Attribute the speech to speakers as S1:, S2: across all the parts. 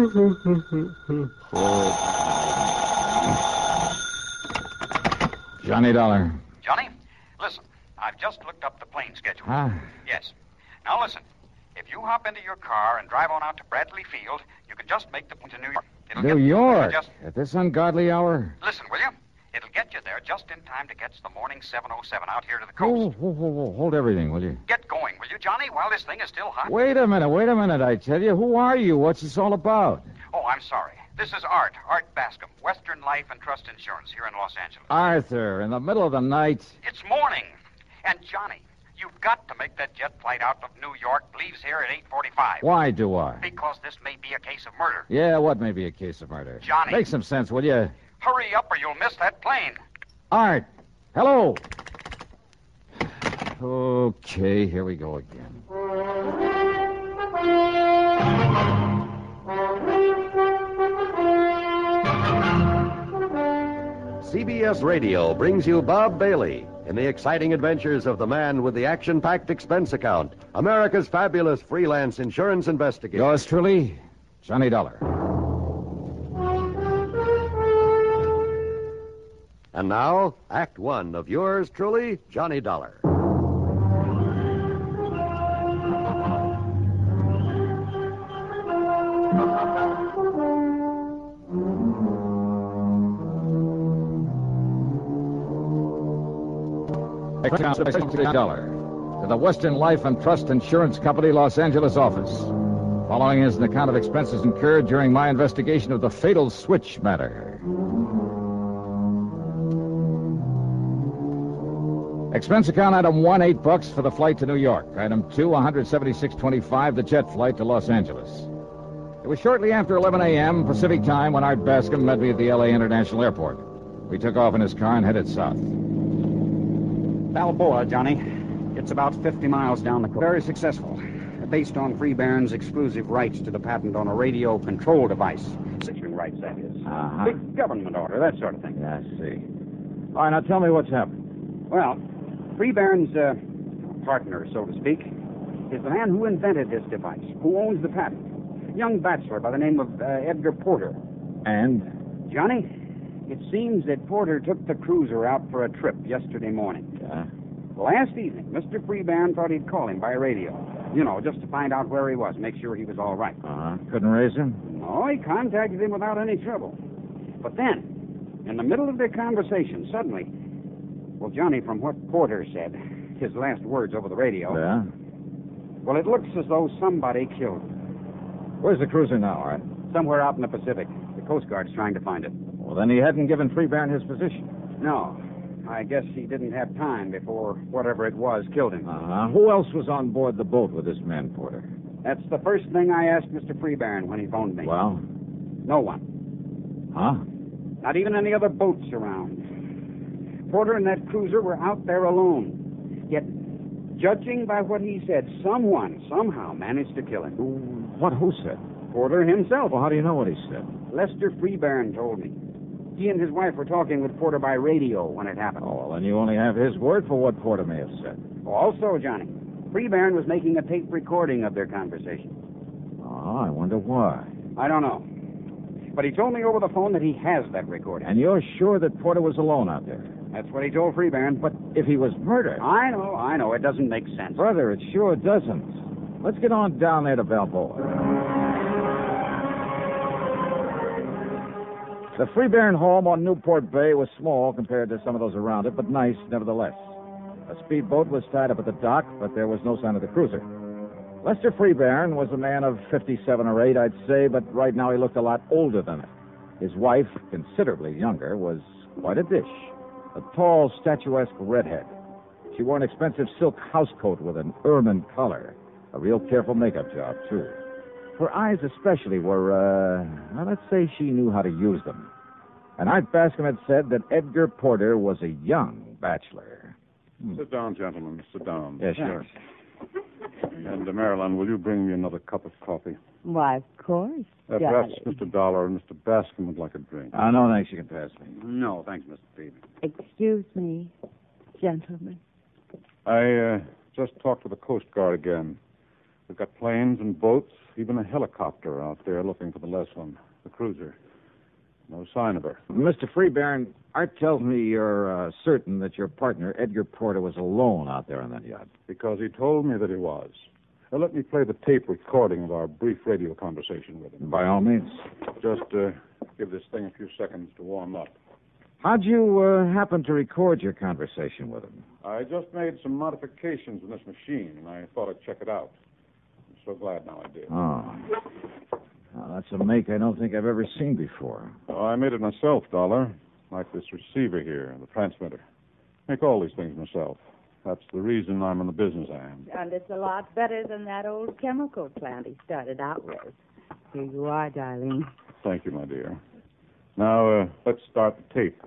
S1: Johnny Dollar.
S2: Johnny, listen. I've just looked up the plane schedule.
S1: Huh?
S2: Yes. Now listen. If you hop into your car and drive on out to Bradley Field, you can just make the point to New York.
S1: New York? At this ungodly hour?
S2: Listen, will you? It'll get you there just in time to catch the morning 707 out here to the coast.
S1: Whoa. Hold everything, will you?
S2: Get going, will you, Johnny, while this thing is still hot?
S1: Wait a minute, I tell you. Who are you? What's this all about?
S2: Oh, I'm sorry. This is Art Bascom, Western Life and Trust Insurance here in Los Angeles.
S1: Arthur, in the middle of the night.
S2: It's morning. And, Johnny, you've got to make that jet flight out of New York. Leaves here at 8:45.
S1: Why do I?
S2: Because this may be a case of murder.
S1: Yeah, what may be a case of murder?
S2: Johnny.
S1: Make some sense, will you?
S2: Hurry up or you'll miss that plane.
S1: Art, hello. Okay, here we go again.
S3: CBS Radio brings you Bob Bailey in the exciting adventures of the man with the action-packed expense account, America's fabulous freelance insurance investigator.
S1: Yours truly, Johnny Dollar.
S3: And now, Act One of yours truly, Johnny Dollar.
S1: Dollar to the Western Life and Trust Insurance Company, Los Angeles office. Following is an account of expenses incurred during my investigation of the fatal switch matter. Expense account item 1, $8 for the flight to New York. Item 2, $176.25, the jet flight to Los Angeles. It was shortly after 11 a.m. Pacific time when Art Bascom met me at the L.A. International Airport. We took off in his car and headed south.
S4: Balboa, Johnny. It's about 50 miles down the coast. Very successful. Based on Freebairn's exclusive rights to the patent on a radio control device. Securing rights, that is.
S1: Uh-huh.
S4: Big government order, that sort of thing.
S1: Yeah, I see. All right, now tell me what's happened.
S4: Well, Freebairn's partner, so to speak, is the man who invented this device, who owns the patent. A young bachelor by the name of Edgar Porter.
S1: And?
S4: Johnny, it seems that Porter took the cruiser out for a trip yesterday morning.
S1: Yeah?
S4: Last evening, Mr. Freebairn thought he'd call him by radio. You know, just to find out where he was, make sure he was all right.
S1: Uh-huh. Couldn't raise him?
S4: No, he contacted him without any trouble. But then, in the middle of their conversation, suddenly... Well, Johnny, from what Porter said, his last words over the radio...
S1: Yeah?
S4: Well, it looks as though somebody killed him.
S1: Where's the cruiser now, Art?
S4: Somewhere out in the Pacific. The Coast Guard's trying to find it.
S1: Well, then he hadn't given Freebairn his position.
S4: No. I guess he didn't have time before whatever it was killed him.
S1: Uh-huh. Who else was on board the boat with this man, Porter?
S4: That's the first thing I asked Mr. Freebairn when he phoned me.
S1: Well?
S4: No one.
S1: Huh?
S4: Not even any other boats around. Porter and that cruiser were out there alone. Yet, judging by what he said, someone somehow managed to kill him.
S1: Who said?
S4: Porter himself.
S1: Well, how do you know what he said?
S4: Lester Freebairn told me. He and his wife were talking with Porter by radio when it happened.
S1: Oh, well, then you only have his word for what Porter may have said.
S4: Also, Johnny, Freebairn was making a tape recording of their conversation.
S1: Oh, I wonder why.
S4: I don't know. But he told me over the phone that he has that recording.
S1: And you're sure that Porter was alone out there?
S4: That's what he told Freebairn.
S1: But if he was murdered...
S4: I know. It doesn't make sense.
S1: Brother, it sure doesn't. Let's get on down there to Balboa. The Freebairn home on Newport Bay was small compared to some of those around it, but nice nevertheless. A speedboat was tied up at the dock, but there was no sign of the cruiser. Lester Freebairn was a man of 57 or 8, I'd say, but right now he looked a lot older than it. His wife, considerably younger, was quite a dish. A tall, statuesque redhead. She wore an expensive silk housecoat with an ermine collar. A real careful makeup job, too. Her eyes especially were, let's say she knew how to use them. And Art Bascom had said that Edgar Porter was a young bachelor.
S5: Sit down, gentlemen. Sit down.
S1: Yeah, sure.
S5: And, Marilyn, will you bring me another cup of coffee?
S6: Why, of course.
S5: Perhaps Mr. Dollar and Mr. Bascom would like a drink.
S1: No, thanks. You can pass me.
S4: No, thanks, Mr. Freebairn.
S6: Excuse me, gentlemen.
S5: I just talked to the Coast Guard again. We've got planes and boats, even a helicopter out there looking for the Leslin, the cruiser. No sign of her.
S1: Mr. Freebairn, Art tells me you're certain that your partner, Edgar Porter, was alone out there on that yacht.
S5: Because he told me that he was. Now, let me play the tape recording of our brief radio conversation with him.
S1: By all means.
S5: Just give this thing a few seconds to warm up.
S1: How'd you happen to record your conversation with him?
S5: I just made some modifications in this machine, and I thought I'd check it out. I'm so glad now I did.
S1: Oh. Now, that's a make I don't think I've ever seen before.
S5: Oh, I made it myself, Dollar. Like this receiver here, the transmitter. Make all these things myself. That's the reason I'm in the business I am.
S6: And it's a lot better than that old chemical plant he started out with. Here you are, darling.
S5: Thank you, my dear. Now, let's start the tape.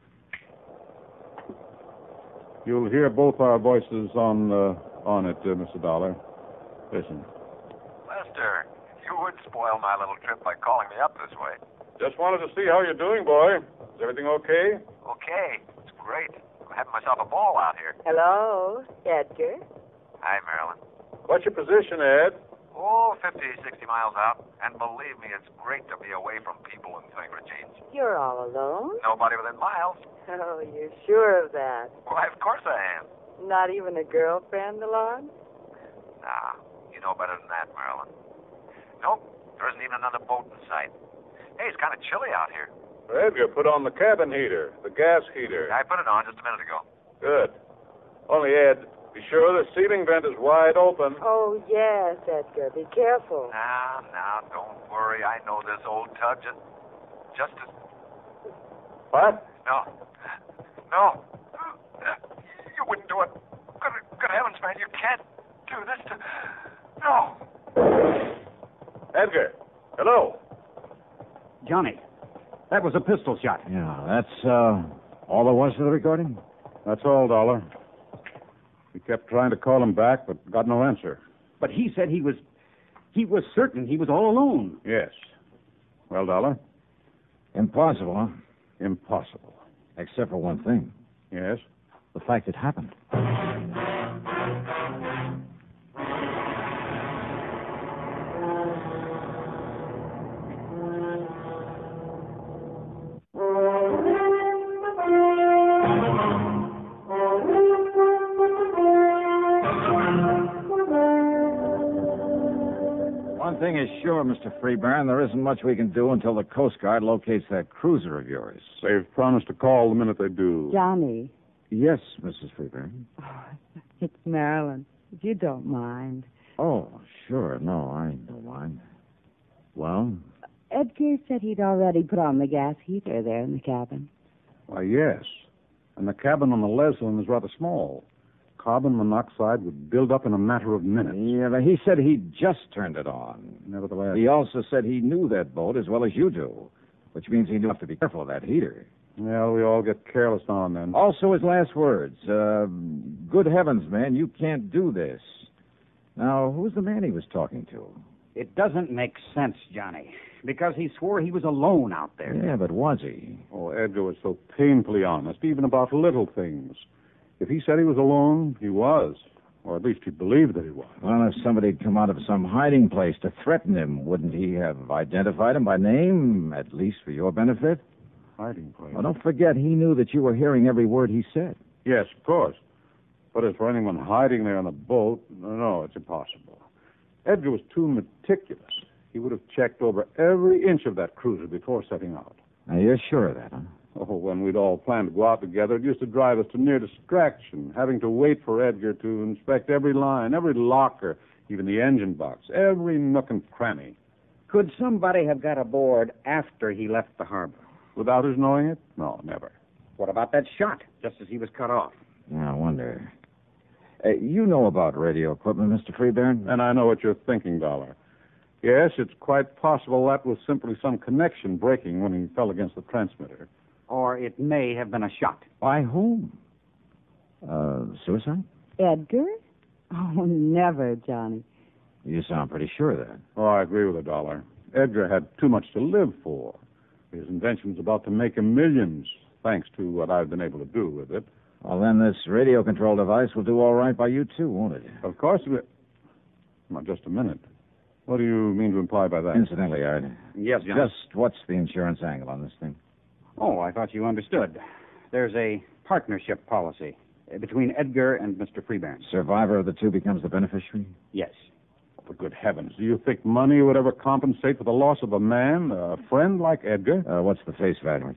S5: You'll hear both our voices on it, Mr. Dollar. Listen.
S7: Lester, you would spoil my little trip by calling me up this way.
S5: Just wanted to see how you're doing, boy. Is everything okay?
S7: Okay, it's great. I'm having myself a ball out here.
S6: Hello, Edgar.
S7: Hi, Marilyn.
S5: What's your position, Ed?
S7: Oh, 50, 60 miles out. And believe me, it's great to be away from people and things for a change.
S6: You're all alone?
S7: Nobody within miles.
S6: Oh, you're sure of that?
S7: Why, of course I am.
S6: Not even a girlfriend along?
S7: Nah, you know better than that, Marilyn. Nope, there isn't even another boat in sight. Hey, it's kind of chilly out here.
S5: Edgar, put on the cabin heater, the gas heater.
S7: I put it on just a minute ago.
S5: Good. Only, Ed, be sure the ceiling vent is wide open.
S6: Oh, yes, Edgar. Be careful.
S7: Now, don't worry. I know this old tub just as...
S5: What?
S7: No. You wouldn't do it. Good heavens, man, you can't do this to... No.
S5: Edgar, hello.
S4: Johnny, that was a pistol shot.
S1: Yeah, that's all there was to the recording?
S5: That's all, Dollar. We kept trying to call him back, but got no answer.
S4: But he said he was certain he was all alone.
S5: Yes. Well, Dollar?
S1: Impossible, huh?
S5: Impossible.
S1: Except for one thing.
S5: Yes?
S1: The fact it happened. One thing is sure, Mr. Freebairn, there isn't much we can do until the Coast Guard locates that cruiser of yours.
S5: They've promised to call the minute they do.
S6: Johnny.
S1: Yes, Mrs. Freebairn.
S6: Oh, it's Marilyn. If you don't mind.
S1: Oh, sure. No, I don't mind. Well?
S6: Edgar said he'd already put on the gas heater there in the cabin.
S5: Why, yes. And the cabin on the Leslin is rather small. Carbon monoxide would build up in a matter of minutes.
S1: Yeah, but he said he just turned it on.
S5: Nevertheless...
S1: He also said he knew that boat as well as you do, which means he knew to be careful of that heater.
S5: Well, we all get careless now and then.
S1: Also, his last words. Good heavens, man, you can't do this. Now, who's the man he was talking to?
S4: It doesn't make sense, Johnny, because he swore he was alone out there.
S1: Yeah, but was he?
S5: Oh, Edgar was so painfully honest, even about little things. If he said he was alone, he was. Or at least he believed that he was.
S1: Well, if somebody had come out of some hiding place to threaten him, wouldn't he have identified him by name, at least for your benefit?
S5: Hiding place?
S1: Well, don't forget, he knew that you were hearing every word he said.
S5: Yes, of course. But as for anyone hiding there on the boat, no, it's impossible. Edgar was too meticulous. He would have checked over every inch of that cruiser before setting out.
S1: Now, you're sure of that, huh?
S5: Oh, when we'd all planned to go out together, it used to drive us to near distraction, having to wait for Edgar to inspect every line, every locker, even the engine box, every nook and cranny.
S4: Could somebody have got aboard after he left the harbor?
S5: Without his knowing it? No, never.
S4: What about that shot, just as he was cut off?
S1: Yeah, I wonder. You know about radio equipment, Mr. Freebairn?
S5: And I know what you're thinking, Dollar. Yes, it's quite possible that was simply some connection breaking when he fell against the transmitter.
S4: Or it may have been a shot.
S1: By whom? Suicide?
S6: Edgar? Oh, never, Johnny.
S1: You sound pretty sure of that.
S5: Oh, I agree with her, Dollar. Edgar had too much to live for. His invention's about to make him millions, thanks to what I've been able to do with it.
S1: Well, then this radio control device will do all right by you, too, won't it?
S5: Of course it... Now, just a minute. What do you mean to imply by that?
S1: Incidentally, Art,
S4: Yes, Johnny.
S1: just what's the insurance angle on this thing?
S4: Oh, I thought you understood. There's a partnership policy between Edgar and Mr. Freeburn.
S1: Survivor of the two becomes the beneficiary?
S4: Yes.
S5: For good heavens, do you think money would ever compensate for the loss of a man, a friend like Edgar?
S1: What's the face value?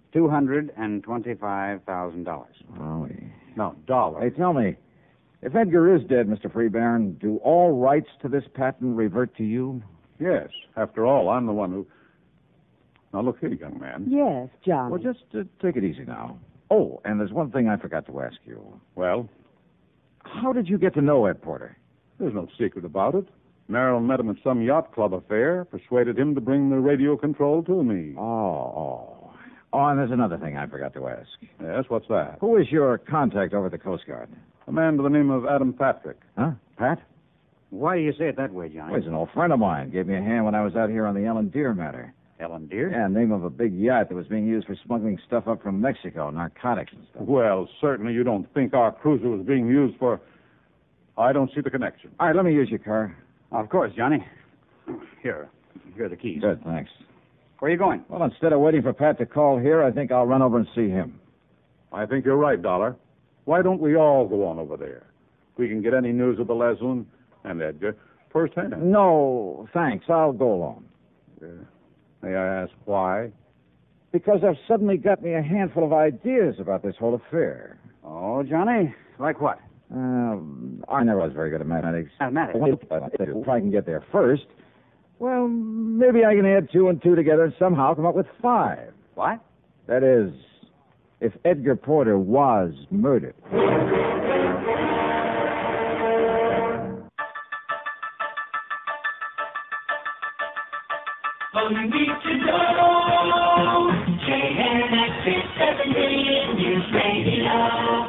S4: $225,000.
S1: Oh,
S5: Now, dollar.
S1: Hey, tell me, if Edgar is dead, Mr. Freebairn, do all rights to this patent revert to you?
S5: Yes. After all, I'm the one who... Now, look here, young man.
S6: Yes, Johnny.
S1: Well, just take it easy now. Oh, and there's one thing I forgot to ask you.
S5: Well,
S1: How did you get to know Ed Porter?
S5: there's no secret about it. Marilyn met him at some yacht club affair, persuaded him to bring the radio control to me.
S1: Oh, and there's another thing I forgot to ask.
S5: Yes, what's that?
S1: Who is your contact over at the Coast Guard?
S5: A man by the name of Adam Patrick.
S1: Huh? Pat?
S4: Why do you say it that way, Johnny?
S1: Well, he's an old friend of mine. Gave me a hand when I was out here on the Ellen Deer matter.
S4: Ellen Deer?
S1: Yeah, name of a big yacht that was being used for smuggling stuff up from Mexico, narcotics and stuff.
S5: Well, certainly you don't think our cruiser was being used for... I don't see the connection.
S1: All right, let me use your car.
S4: Of course, Johnny. Here are the keys.
S1: Good, thanks.
S4: Where are you going?
S1: Well, instead of waiting for Pat to call here, I think I'll run over and see him.
S5: I think you're right, Dollar. Why don't we all go on over there? We can get any news of the Leslin and Edgar firsthand.
S1: No, thanks. I'll go alone.
S5: May I ask why?
S1: Because I've suddenly got me a handful of ideas about this whole affair.
S4: Oh, Johnny. Like what?
S1: I never was very good at mathematics.
S4: Mathematics?
S1: If I can get there first, well, maybe I can add 2 and 2 together and somehow come up with 5.
S4: What?
S1: That is, if Edgar Porter was murdered.
S8: All you need to know, KNX is 7 million News Radio.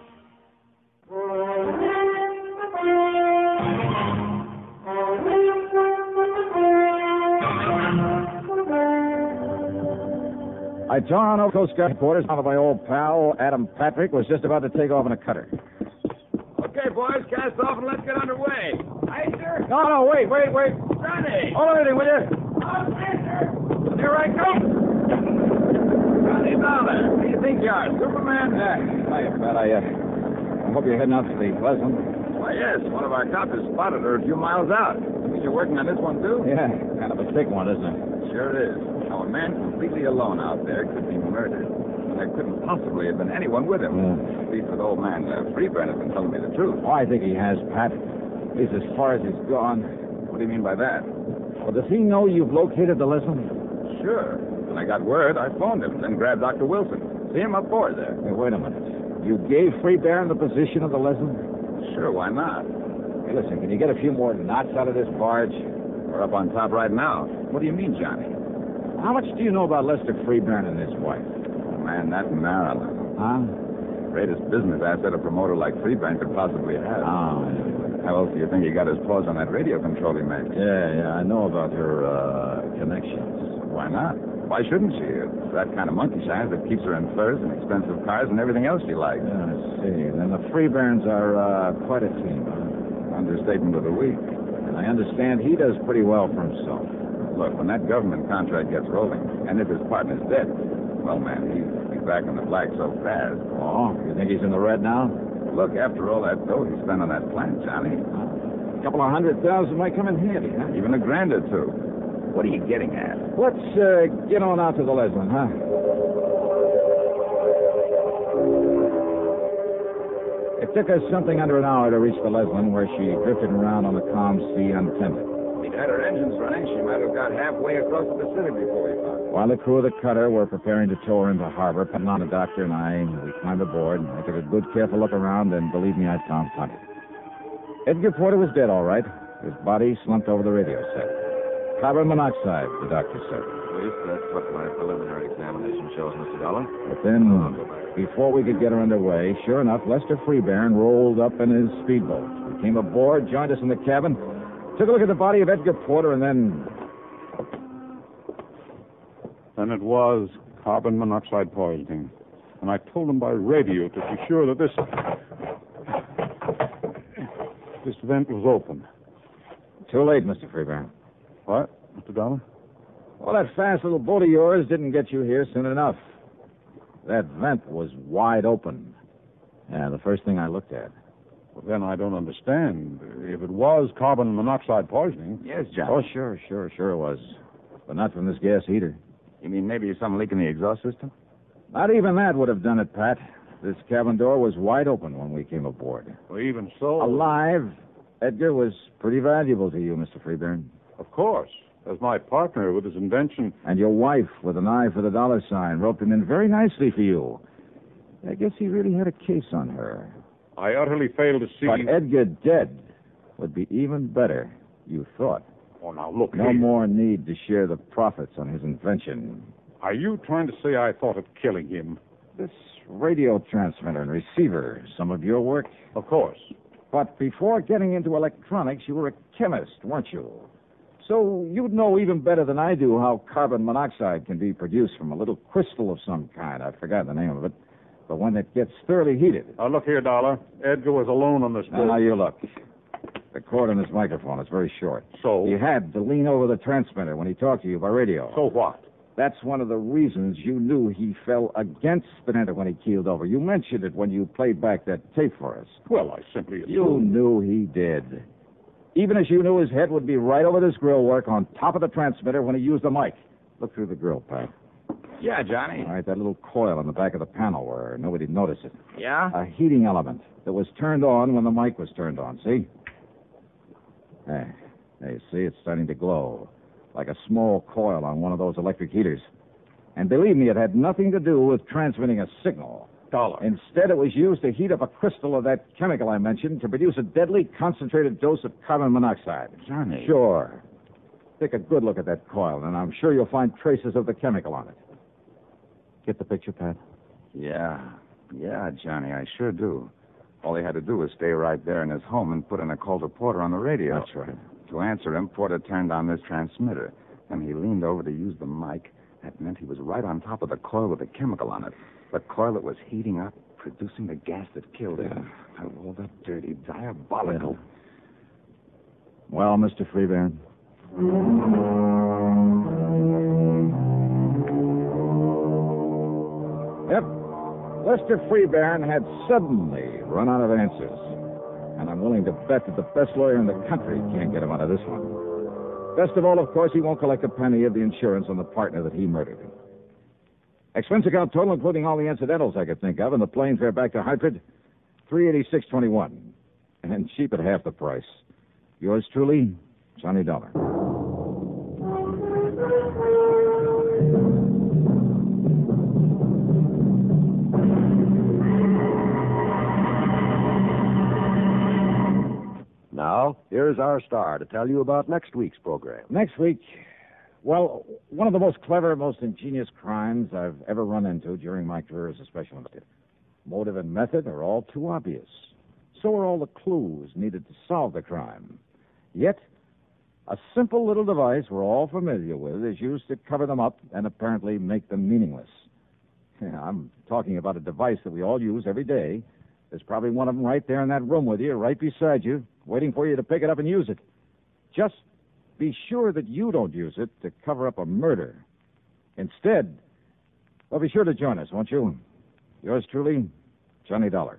S1: I tore on over Coast Guard quarters. Now that my old pal, Adam Patrick, was just about to take off in a cutter.
S9: Okay, boys, cast off and let's get underway. Aye, sir.
S1: No, wait.
S9: Johnny!
S1: Hold everything, will you?
S9: Here I come. Johnny Dollar, who do you think you are, Superman?
S1: Hiya, Pat. I hope you're heading out to the Leslin.
S9: Why, yes, one of our coppers spotted her a few miles out. You're working on this one, too?
S1: Yeah, kind of a thick one, isn't it?
S9: Sure is. Now, a man completely alone out there could be murdered. And there couldn't possibly have been anyone with him. At least with old man Freeburn has been telling me the truth.
S1: Oh, I think he has, Pat. At least as far as he's gone.
S9: What do you mean by that?
S1: Well, does he know you've located the Leslin?
S9: Sure. When I got word, I phoned him, then grabbed Dr. Wilson. See him up board there.
S1: Hey, wait a minute. You gave Freebairn the position of the Leslin?
S9: Sure, why not?
S1: Hey, listen, can you get a few more knots out of this barge?
S9: We're up on top right now. What do you mean, Johnny?
S1: How much do you know about Lester Freebairn and his wife?
S9: Oh, man, that Marilyn.
S1: Huh?
S9: Greatest business asset a promoter like Freeburn could possibly have.
S1: Oh,
S9: How else do you think he got his paws on that radio control he makes?
S1: yeah, I know about her connections.
S9: Why not? Why shouldn't she? It's that kind of monkey shines that keeps her in furs and expensive cars and everything else she likes.
S1: Yeah, I see. Then the Freebairns are quite a team, huh?
S9: Understatement of the week.
S1: And I understand he does pretty well for himself.
S9: Look, when that government contract gets rolling, and if his partner's dead, well, man, he's back in the black so fast.
S1: Oh, you think he's in the red now?
S9: Look, after all that dough he spent on that plant, Johnny,
S1: A couple of $100,000 might come in handy, huh?
S9: even $1,000 or two. What are you getting at?
S1: Let's get on out to the Leslin, huh? It took us something under an hour to reach the Leslin, where she drifted around on the calm sea untended.
S9: If she'd had her engines running, she might have got halfway across the Pacific before we found her.
S1: While the crew of the cutter were preparing to tow her into harbor, Penelon, the doctor, and we climbed aboard. I took a good, careful look around, and believe me, I found plenty. Edgar Porter was dead, all right. His body slumped over the radio set. Carbon monoxide, the doctor said.
S10: At least that's what my preliminary examination shows, Mr. Dollar.
S1: But then, before we could get her underway, sure enough, Lester Freebairn rolled up in his speedboat. He came aboard, joined us in the cabin, took a look at the body of Edgar Porter, and then...
S5: Then it was carbon monoxide poisoning. And I told him by radio to be sure that this vent was open.
S1: Too late, Mr. Freeburn.
S5: What, Mr. Dollar?
S1: Well, that fast little boat of yours didn't get you here soon enough. That vent was wide open. Yeah, the first thing I looked at.
S5: Well, then I don't understand. If it was carbon monoxide poisoning...
S9: Yes, Johnny.
S1: Oh, sure it was. But not from this gas heater.
S9: You mean maybe some leak in the exhaust system?
S1: Not even that would have done it, Pat. This cabin door was wide open when we came aboard.
S5: Well, even so...
S1: Alive, Edgar was pretty valuable to you, Mr. Freeburn.
S5: Of course. As my partner with his invention...
S1: And your wife, with an eye for the dollar sign, roped him in very nicely for you. I guess he really had a case on her.
S5: I utterly failed to see...
S1: But Edgar dead would be even better, you thought.
S5: Oh, now, look
S1: No
S5: here.
S1: more need to share the profits on his invention.
S5: Are you trying to say I thought of killing him?
S1: This radio transmitter and receiver, some of your work?
S5: Of course.
S1: But before getting into electronics, you were a chemist, weren't you? So you'd know even better than I do how carbon monoxide can be produced from a little crystal of some kind. I've forgotten the name of it. But when it gets thoroughly heated...
S5: Now, look here, Dollar. Edgar was alone on this boat.
S1: Now, you look. The cord on his microphone is very short.
S5: So?
S1: He had to lean over the transmitter when he talked to you by radio.
S5: So what?
S1: That's one of the reasons you knew he fell against Spinetta when he keeled over. You mentioned it when you played back that tape for us.
S5: Well, I simply assumed...
S1: You knew he did. Even as you knew his head would be right over this grill work on top of the transmitter when he used the mic. Look through the grill, Pat.
S9: Yeah, Johnny.
S1: All right, that little coil on the back of the panel where nobody'd notice it.
S9: Yeah?
S1: A heating element that was turned on when the mic was turned on, see? There, you see, it's starting to glow, like a small coil on one of those electric heaters. And believe me, it had nothing to do with transmitting a signal.
S5: Dollar.
S1: Instead, it was used to heat up a crystal of that chemical I mentioned to produce a deadly concentrated dose of carbon monoxide.
S9: Johnny.
S1: Sure. Take a good look at that coil, and I'm sure you'll find traces of the chemical on it. Get the picture, Pat?
S9: Yeah, Johnny, I sure do. All he had to do was stay right there in his home and put in a call to Porter on the radio.
S1: That's right.
S9: To answer him, Porter turned on this transmitter, and he leaned over to use the mic. That meant he was right on top of the coil with the chemical on it. The coil that was heating up, producing the gas that killed him. Oh, that dirty, diabolical.
S1: Well, Mr. Freeburn? Yep. Lester Freeburn had suddenly run out of answers. And I'm willing to bet that the best lawyer in the country can't get him out of this one. Best of all, of course, he won't collect a penny of the insurance on the partner that he murdered. Expense account total, including all the incidentals I could think of, and the plane fare back to Hartford, $386.21. And cheap at half the price. Yours truly, Johnny Dollar.
S3: Now, here's our star to tell you about next week's program.
S1: Next week, well, one of the most clever, most ingenious crimes I've ever run into during my career as a special investigator. Motive and method are all too obvious. So are all the clues needed to solve the crime. Yet, a simple little device we're all familiar with is used to cover them up and apparently make them meaningless. Yeah, I'm talking about a device that we all use every day. There's probably one of them right there in that room with you, right beside you, waiting for you to pick it up and use it. Just be sure that you don't use it to cover up a murder. Instead, well, be sure to join us, won't you? Yours truly, Johnny Dollar.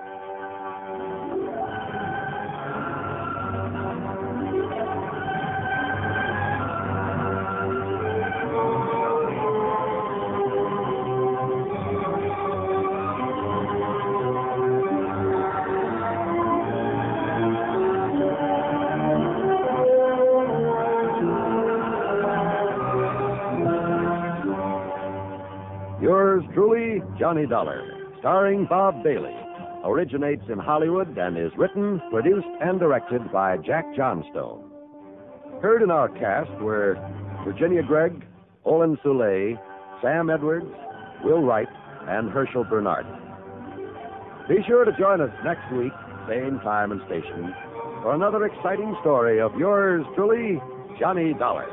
S3: Yours truly, Johnny Dollar, starring Bob Bailey, originates in Hollywood and is written, produced, and directed by Jack Johnstone. Heard in our cast were Virginia Gregg, Olin Soule, Sam Edwards, Will Wright, and Herschel Bernard. Be sure to join us next week, same time and station, for another exciting story of yours truly, Johnny Dollar.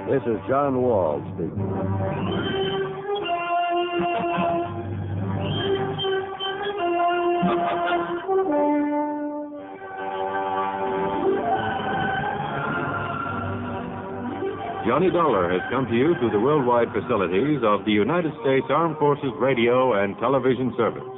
S3: This is John Wall speaking.
S11: Johnny Dollar has come to you through the worldwide facilities of the United States Armed Forces Radio and Television Service.